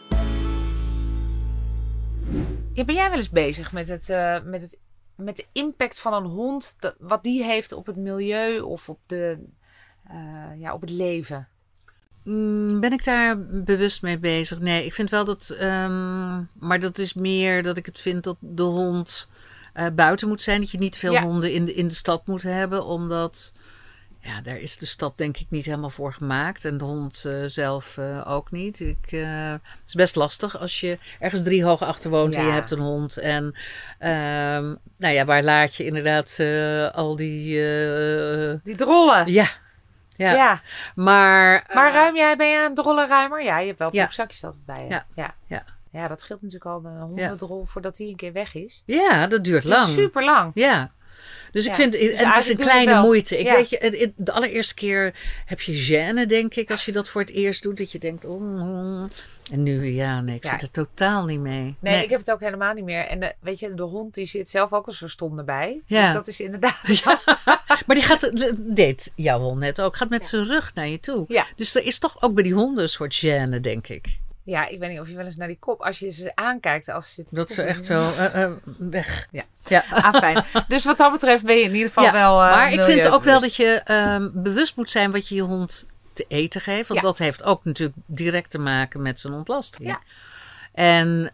Ja, ben jij wel eens bezig met, het, uh, met, het, met de impact van een hond, dat, wat die heeft op het milieu of op, de, uh, ja, op het leven? Mm, ben ik daar bewust mee bezig? Nee, ik vind wel dat... Um, maar dat is meer dat ik het vind dat de hond uh, buiten moet zijn. Dat je niet te veel Ja. honden in de, in de stad moet hebben. Omdat, ja, daar is de stad denk ik niet helemaal voor gemaakt. En de hond uh, zelf uh, ook niet. Ik, uh, het is best lastig als je ergens drie hoog achter woont Ja. en je hebt een hond. En um, nou ja, waar laat je inderdaad uh, al die... Uh, Die drollen. ja. Ja. Ja. ja. Maar, Maar uh, ruim jij, ben je een drollenruimer? Ja, je hebt wel Ja. poepzakjes altijd bij je. Ja. Ja. Ja. Ja, dat scheelt natuurlijk al een hondendrol voordat hij een keer weg is. ja, dat duurt Dat lang. is super lang. Ja. Dus Ja. ik vind, Dus en het is eigenlijk een doe je kleine het wel. moeite. Ik Ja. weet je, het, het- de allereerste keer heb je gêne, denk ik, als je dat voor het eerst doet. Dat je denkt, oh, oh. En nu, ja, nee, ik Ja. zit er totaal niet mee. Nee, ik heb het ook helemaal niet meer. En de, weet je, de hond die zit zelf ook al zo stom erbij. Ja. Dus dat is inderdaad... Ja. Maar die gaat, deed jouw hond net ook, gaat met Ja. zijn rug naar je toe. Ja. Dus er is toch ook bij die honden een soort gêne, denk ik. Ja, ik weet niet of je wel eens naar die kop... Als je ze aankijkt als ze zitten... Dat ze echt zo uh, uh, weg. Ja. Ja. Ah, fijn. Dus wat dat betreft ben je in ieder geval Ja, wel uh, maar ik vind ook wel dat milieubewust. je um, bewust moet zijn wat je je hond te eten geeft. Want Ja. dat heeft ook natuurlijk direct te maken met zijn ontlasting. Ja. En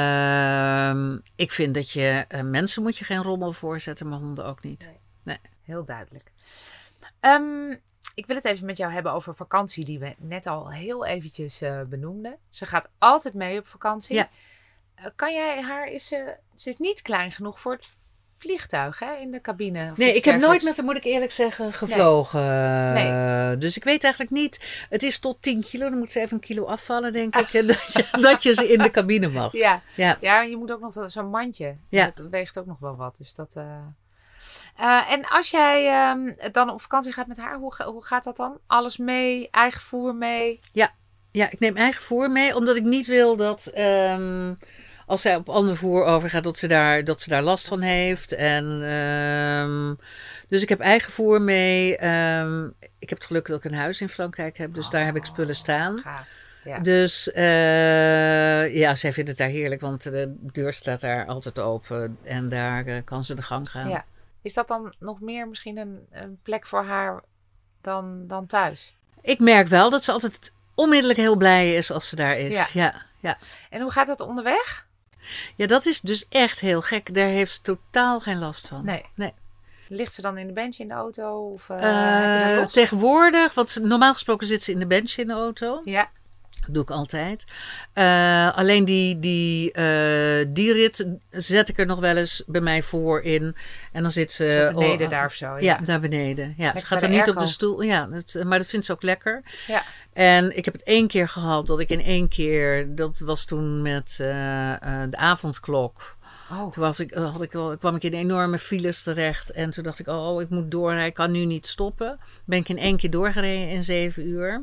uh, ik vind dat je... Uh, mensen moet je geen rommel voorzetten, maar honden ook niet. Heel duidelijk. Um, ik wil het even met jou hebben over vakantie die we net al heel eventjes uh, benoemden. Ze gaat altijd mee op vakantie. Ja. Uh, kan jij haar... Is ze, ze is niet klein genoeg voor het vliegtuig, hè? In de cabine. Of Nee, iets ik heb nooit dergelijks. met haar, moet ik eerlijk zeggen, gevlogen. Nee. Uh, dus ik weet eigenlijk niet... Het is tot tien kilo, dan moet ze even een kilo afvallen, denk ik. En dat, je, dat je ze in de cabine mag. Ja. Ja. Ja, je moet ook nog dat- zo'n mandje. Ja. Dat weegt ook nog wel wat. Dus dat... Uh... Uh, en als jij um, dan op vakantie gaat met haar, hoe, ga- hoe gaat dat dan? Alles mee? Eigen voer mee? Ja, ik neem eigen voer mee, omdat ik niet wil dat um, als zij op ander voer overgaat, dat ze daar, dat ze daar last van heeft. En, um, dus ik heb eigen voer mee. Um, ik heb het geluk dat ik een huis in Frankrijk heb, dus Oh, daar heb ik spullen staan. Gaaf. Ja. Dus uh, ja, zij vindt het daar heerlijk, want de deur staat daar altijd open en daar uh, kan ze de gang gaan. Ja. Is dat dan nog meer misschien een, een plek voor haar dan, dan thuis? Ik merk wel dat ze altijd onmiddellijk heel blij is als ze daar is. Ja. Ja, ja. En hoe gaat dat onderweg? Ja, dat is dus echt heel gek. Daar heeft ze totaal geen last van. Nee. nee. Ligt ze dan in de bench in de auto? Of, uh, Uh, heb je dat los? Tegenwoordig, want normaal gesproken zit ze in de bench in de auto. Ja. Dat doe ik altijd. Uh, alleen die, die, uh, die rit zet ik er nog wel eens bij mij voor in. En dan zit ze... Zo beneden oh, daar of zo. Ja, ja daar beneden. Ja, ze gaat er niet op de stoel. Ja, het, maar dat vindt ze ook lekker. Ja. En ik heb het één keer gehad dat ik in één keer... Dat was toen met uh, uh, de avondklok. Oh. Toen was ik, had ik, kwam ik in enorme files terecht. En toen dacht ik, oh, ik moet door. Ik kan nu niet stoppen. Ben ik in één keer doorgereden in zeven uur.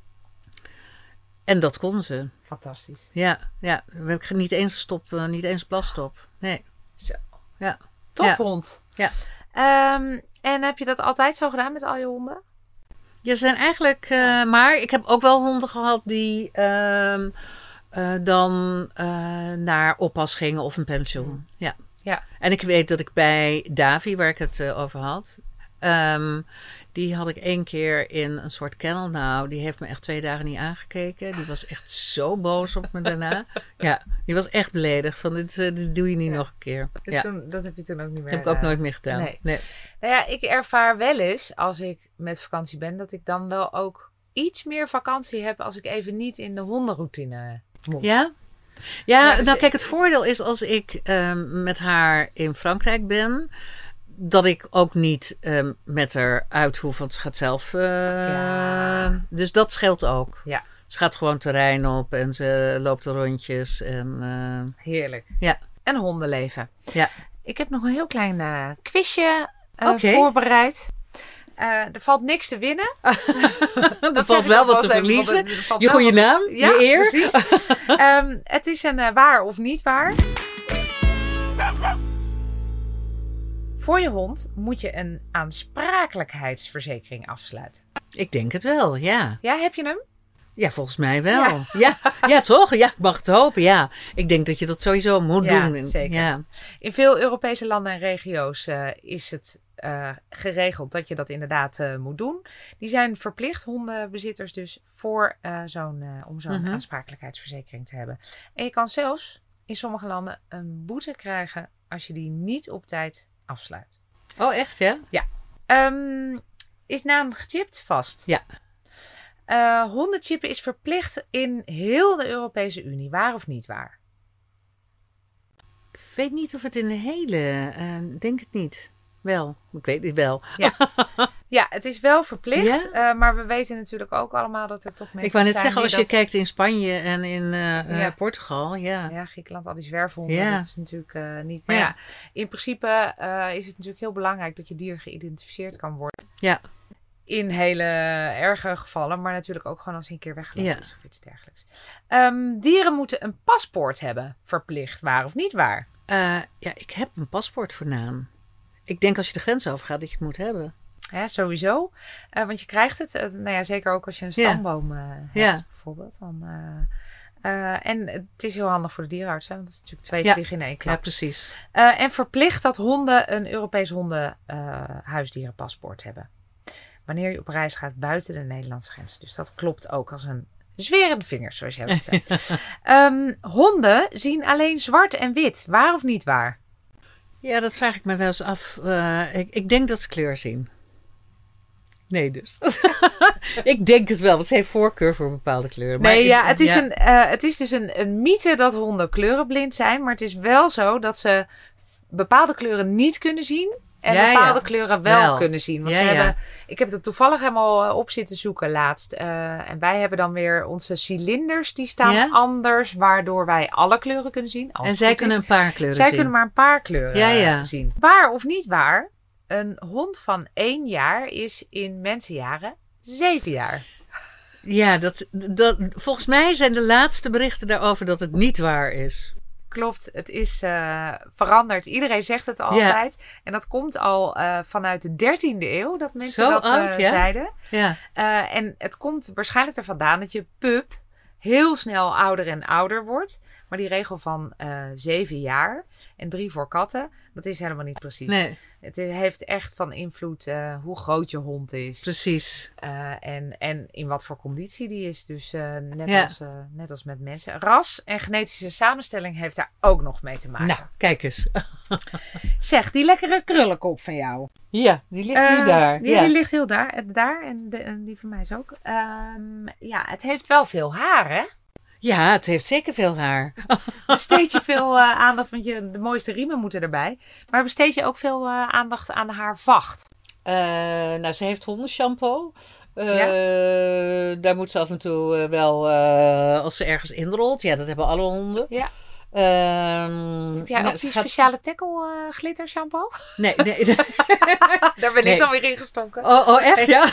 En dat kon ze. Fantastisch. Ja, ja. We hebben niet eens stop, uh, niet eens plasstop. Nee. Zo. Ja. Tophond. Ja. Um, en heb je dat altijd zo gedaan met al je honden? Ja, ze zijn eigenlijk... Uh, ja. Maar ik heb ook wel honden gehad die uh, uh, dan uh, naar oppas gingen of een pensioen. Mm. Ja. Ja. En ik weet dat ik bij Davy, waar ik het uh, over had... Um, die had ik één keer in een soort kennel. Nou, die heeft me echt twee dagen niet aangekeken. Die was echt zo boos op me daarna. Ja, die was echt beledigd. Van dit, uh, dit doe je niet ja. nog een keer. Dus ja. toen, dat heb je toen ook niet meer Dat heb ik ook uh, nooit meer gedaan. Nee. nee. Nou ja, ik ervaar wel eens als ik met vakantie ben... dat ik dan wel ook iets meer vakantie heb... als ik even niet in de hondenroutine moet. Ja? Ja, ja dus nou kijk, het voordeel is als ik um, met haar in Frankrijk ben... dat ik ook niet um, met haar uit hoef, want ze gaat zelf... Uh, ja. Dus dat scheelt ook. Ja. Ze gaat gewoon terrein op en ze loopt er rondjes. En, uh, Heerlijk. Ja. En hondenleven. Ja. Ik heb nog een heel klein uh, quizje uh, okay. voorbereid. Uh, er valt niks te winnen. Er valt wel wat te verliezen. Je goede naam, ja, je eer. Precies. um, het is een uh, waar of niet waar. Voor je hond moet je een aansprakelijkheidsverzekering afsluiten. Ik denk het wel, ja. Ja, heb je hem? Ja, volgens mij wel. Ja, ja, ja toch? Ja, ik mag het hopen, ja. Ik denk dat je dat sowieso moet ja, doen. Zeker. Ja. In veel Europese landen en regio's uh, is het uh, geregeld dat je dat inderdaad uh, moet doen. Die zijn verplicht, hondenbezitters dus, voor, uh, zo'n, uh, om zo'n uh-huh. aansprakelijkheidsverzekering te hebben. En je kan zelfs in sommige landen een boete krijgen als je die niet op tijd afsluit. Oh, echt, ja? Ja. Um, is naam gechipt vast? Ja. Uh, hondenchippen is verplicht in heel de Europese Unie. Waar of niet waar? Ik weet niet of het in de hele... Uh, denk het niet. Wel. Ik weet het wel. Ja, ja het is wel verplicht. Ja? Uh, maar we weten natuurlijk ook allemaal dat er toch mensen zijn... Ik wou net zeggen, als dat... je kijkt in Spanje en in uh, ja. uh, Portugal. Ja. ja, Griekenland, al die zwerfhonden. Ja. Dat is natuurlijk uh, niet... Maar ja, ja in principe uh, is het natuurlijk heel belangrijk dat je dier geïdentificeerd kan worden. Ja. In hele erge gevallen, maar natuurlijk ook gewoon als hij een keer weggelopen ja. is of iets dergelijks. Um, dieren moeten een paspoort hebben, verplicht, waar of niet waar? Uh, ja, ik heb een paspoort voor naam. Ik denk als je de grens overgaat dat je het moet hebben. Ja, sowieso. Uh, want je krijgt het, uh, nou ja, zeker ook als je een stamboom uh, hebt, ja. bijvoorbeeld. Dan, uh, uh, en het is heel handig voor de dierenarts, hè, want het is natuurlijk twee ja. vliegen in één klap. Ja, precies. Uh, en verplicht dat honden een Europees honden uh, huisdierenpaspoort hebben. Wanneer je op reis gaat buiten de Nederlandse grens. Dus dat klopt ook als een zwerende vinger, zoals jij het zei. um, honden zien alleen zwart en wit. Waar of niet waar? Ja, dat vraag ik me wel eens af. Uh, ik, ik denk dat ze kleur zien. Nee dus. Ik denk het wel, want ze heeft voorkeur voor bepaalde kleuren. Maar nee, ik, ja, het is, ja. Een, uh, het is dus een, een mythe dat honden kleurenblind zijn. Maar het is wel zo dat ze bepaalde kleuren niet kunnen zien. En ja, bepaalde ja. kleuren wel, wel kunnen zien. Want ja, ze ja. hebben, ik heb er toevallig helemaal op zitten zoeken laatst. Uh, en wij hebben dan weer onze cilinders. Die staan ja? anders. Waardoor wij alle kleuren kunnen zien. En zij kunnen is. een paar kleuren zij zien. Zij kunnen maar een paar kleuren ja, ja. zien. Waar of niet waar? Een hond van één jaar is in mensenjaren zeven jaar. Ja, dat, dat, volgens mij zijn de laatste berichten daarover dat het niet waar is. Klopt, het is uh, veranderd. Iedereen zegt het altijd. Ja. En dat komt al uh, vanuit de dertiende eeuw dat mensen Zo dat uh, oud, ja? zeiden. Ja. Uh, en het komt waarschijnlijk er vandaan dat je pup heel snel ouder en ouder wordt. Maar die regel van uh, zeven jaar en drie voor katten, dat is helemaal niet precies. Nee. Het heeft echt van invloed uh, hoe groot je hond is. Precies. Uh, en, en in wat voor conditie die is. Dus uh, net, ja. als, uh, net als met mensen. Ras en genetische samenstelling heeft daar ook nog mee te maken. Nou, kijk eens. Zeg, die lekkere krullenkop van jou. Ja, die ligt uh, nu daar. Die, ja. die ligt heel daar. daar en, de, en die van mij is ook. Um, ja, het heeft wel veel haar, hè? Ja, het heeft zeker veel haar. Besteed je veel uh, aandacht, want je, de mooiste riemen moeten erbij. Maar besteed je ook veel uh, aandacht aan haar vacht? Uh, nou, ze heeft hondenshampoo. Uh, ja? Daar moet ze af en toe uh, wel, uh, als ze ergens inrolt. Ja, dat hebben alle honden. Ja. Um, Heb jij nou, ook die gaat... speciale tackle uh, glitter shampoo? Nee, nee. nee. Daar ben nee. ik dan weer ingestoken. Oh, oh echt? Ja?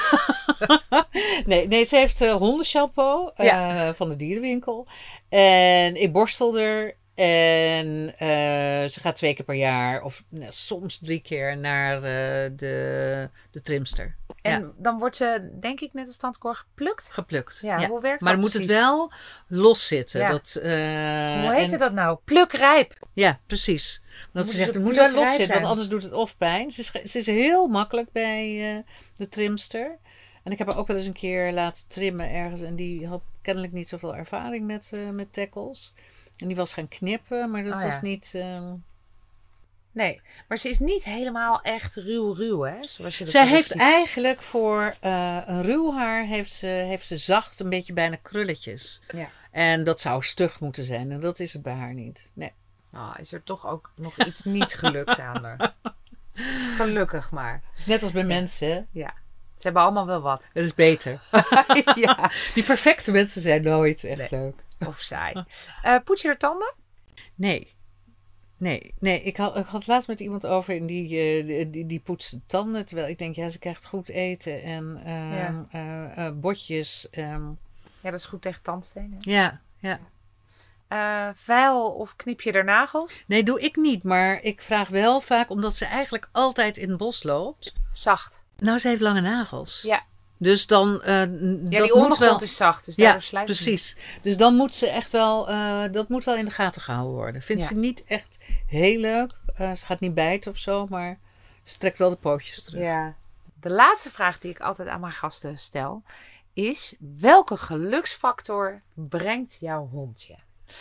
nee, nee, ze heeft uh, hondenshampoo uh, ja. van de dierenwinkel. En ik borstel er. En uh, ze gaat twee keer per jaar, of nou, soms drie keer, naar uh, de, de trimster. En ja. dan wordt ze, denk ik, net als tandkoor geplukt? Geplukt, ja. ja. Hoe werkt maar dat dan precies? moet het wel los zitten. Ja. Dat, uh, Hoe heet en... dat nou? Plukrijp. Ja, precies. Dat ze zegt, het moet wel los zitten, want anders doet het of pijn. Ze is, ze is heel makkelijk bij uh, de trimster. En ik heb haar ook wel eens een keer laten trimmen ergens. En die had kennelijk niet zoveel ervaring met, uh, met tackles. En die was gaan knippen, maar dat oh, was ja. niet... Uh... Nee, maar ze is niet helemaal echt ruw-ruw, hè? Zoals je dat Zij heeft ziet. eigenlijk voor uh, een ruw haar heeft ze, heeft ze zacht een beetje bijna krulletjes. Ja. En dat zou stug moeten zijn. En dat is het bij haar niet. Nee. Oh, is er toch ook nog iets niet gelukt aan haar. Gelukkig maar. Net als bij ja. mensen, hè? Ja. Ze hebben allemaal wel wat. Dat is beter. ja. Die perfecte mensen zijn nooit echt nee. leuk. Of saai. Uh, poets je haar tanden? Nee. Nee, nee. Ik had, ik had laatst met iemand over en die, uh, die, die, die poetst de tanden. Terwijl ik denk, ja, ze krijgt goed eten en uh, ja. uh, uh, botjes. Um. Ja, dat is goed tegen tandstenen. Ja, ja. Uh, vuil of knip je er nagels? Nee, doe ik niet. Maar ik vraag wel vaak, omdat ze eigenlijk altijd in het bos loopt. Zacht. Nou, ze heeft lange nagels. Ja. Dus dan... Uh, ja, dat die ondergrond wel... is zacht, dus daardoor ja, slijt het precies. Niet. Dus dan moet ze echt wel... Uh, dat moet wel in de gaten gehouden worden. Vindt ja. ze niet echt heel leuk. Uh, ze gaat niet bijten of zo, maar ze trekt wel de pootjes terug. Ja. De laatste vraag die ik altijd aan mijn gasten stel is... Welke geluksfactor brengt jouw hondje?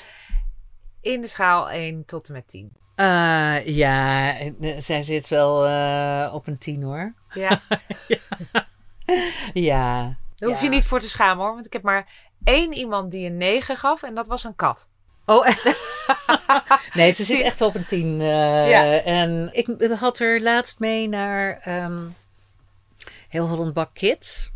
In de schaal één tot en met tien. Uh, ja, zij zit wel uh, op een tien hoor. Ja. ja. Daar hoef ja. je niet voor te schamen hoor. Want ik heb maar één iemand die een negen gaf. En dat was een kat. Oh, nee, ze zit echt op een tien. Uh, ja. En ik had er laatst mee naar um, Heel Holland Bak Kids.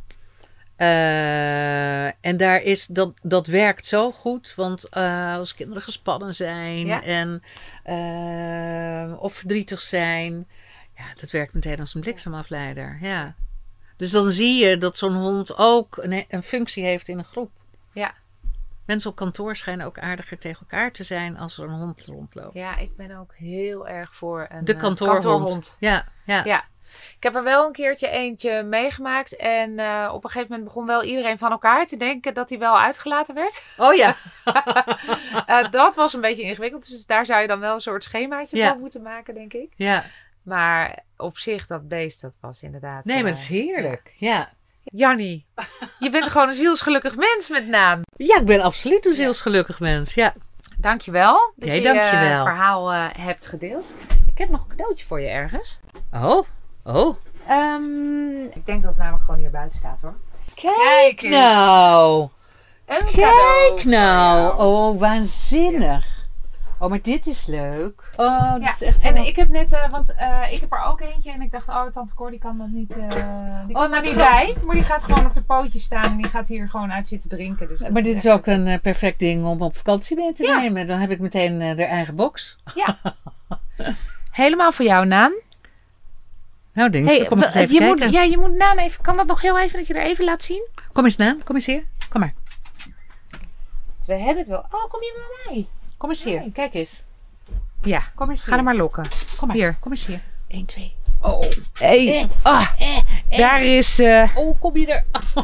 Uh, en daar is dat, dat werkt zo goed, want uh, als kinderen gespannen zijn ja. en uh, of verdrietig zijn, ja, dat werkt meteen als een bliksemafleider. Ja. Dus dan zie je dat zo'n hond ook een, een functie heeft in een groep. Ja. Mensen op kantoor schijnen ook aardiger tegen elkaar te zijn als er een hond rondloopt. Ja, ik ben ook heel erg voor een de kantoorhond. kantoorhond. Ja, ja. ja. Ik heb er wel een keertje eentje meegemaakt. En uh, op een gegeven moment begon wel iedereen van elkaar te denken dat hij wel uitgelaten werd. Oh ja. uh, dat was een beetje ingewikkeld. Dus daar zou je dan wel een soort schemaatje ja. van moeten maken, denk ik. Ja. Maar op zich, dat beest, dat was inderdaad... Nee, maar het is heerlijk. Ja. ja. Jannie, je bent gewoon een zielsgelukkig mens met naam. Ja, ik ben absoluut een zielsgelukkig mens. Ja. Dankjewel dat nee, je dankjewel. je verhaal uh, hebt gedeeld. Ik heb nog een cadeautje voor je ergens. Oh, oh. Um, ik denk dat het namelijk gewoon hier buiten staat hoor. Kijk, Kijk nou. Een Kijk nou. Oh, waanzinnig. Oh, maar dit is leuk. Oh, dit ja, is echt en helemaal... ik heb net, uh, want uh, ik heb er ook eentje en ik dacht, oh, tante Cor, die kan dat niet, uh, die kan oh, er niet bij. Maar die gaat gewoon op de pootjes staan en die gaat hier gewoon uit zitten drinken. Dus maar dit is ook een uh, perfect ding om op vakantie mee te ja. nemen. Dan heb ik meteen uh, de eigen box. Ja. Helemaal voor jou, Naan. Nou, denk hey, kom eens even je kijken. Moet, ja, je moet Naan even... Kan dat nog heel even, dat je er even laat zien? Kom eens, Naan. Kom eens hier. Kom maar. We hebben het wel. Oh, kom je bij mij? Kom eens hier. Nee. Kijk eens. Ja, kom eens hier. Ga er maar lokken. Kom maar. Hier. Kom eens hier. Eén, twee. Oh. Hey. Eh. Ah. Eh. Eh. Daar is... Uh... Oh, kom je er.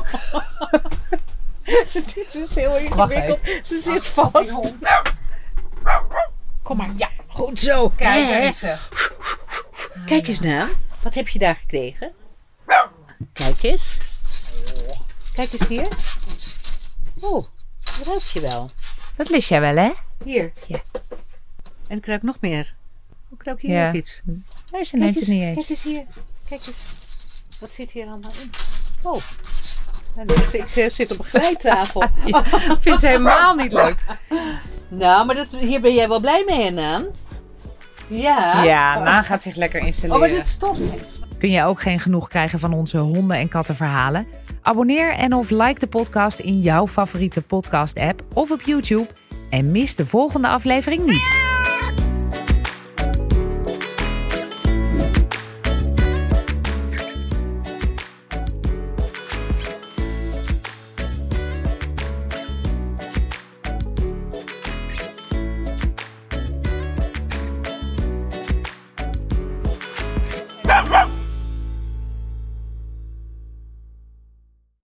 Dit is heel ingewikkeld. Ze zit Ach, vast. Kom maar. Ja. Goed zo. Kijk, daar is ze. Kijk eens naar. Wat heb je daar gekregen? Kijk eens. Kijk eens hier. Oh, dat ruikt je wel. Dat lust jij wel, hè? Hier. Ja. En ik ruik nog meer. Ik ruik hier Ja. ook iets. Nee, ze Kijk neemt eens, het niet eens. Kijk eens hier. Kijk eens. Wat zit hier allemaal in? Oh. En dus ik uh, zit op een glijtafel. Ik vind ze helemaal niet leuk. Nou, maar dat, hier ben jij wel blij mee, Naan? Ja. Ja, Naan gaat zich lekker Oh, installeren. maar dit stopt. Kun je ook geen genoeg krijgen van onze honden- en kattenverhalen? Abonneer en of like de podcast in jouw favoriete podcast-app of op YouTube. En mis de volgende aflevering niet.